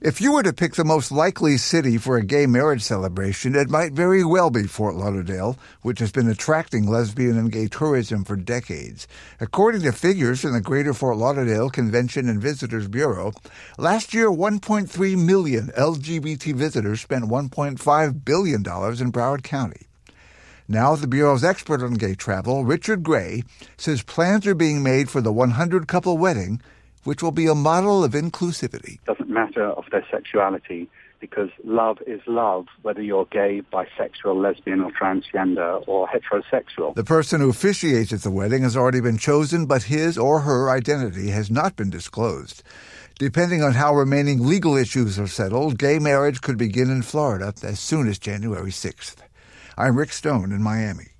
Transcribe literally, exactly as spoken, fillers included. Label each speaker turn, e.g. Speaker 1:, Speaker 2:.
Speaker 1: If you were to pick the most likely city for a gay marriage celebration, it might very well be Fort Lauderdale, which has been attracting lesbian and gay tourism for decades. According to figures from the Greater Fort Lauderdale Convention and Visitors Bureau, last year one point three million L G B T visitors spent one point five billion dollars in Broward County. Now the Bureau's expert on gay travel, Richard Gray, says plans are being made for the one hundred couple wedding, which will be a model of inclusivity.
Speaker 2: It doesn't matter of their sexuality, because love is love, whether you're gay, bisexual, lesbian, or transgender, or heterosexual.
Speaker 1: The person who officiates at the wedding has already been chosen, but his or her identity has not been disclosed. Depending on how remaining legal issues are settled, gay marriage could begin in Florida as soon as January sixth. I'm Rick Stone in Miami.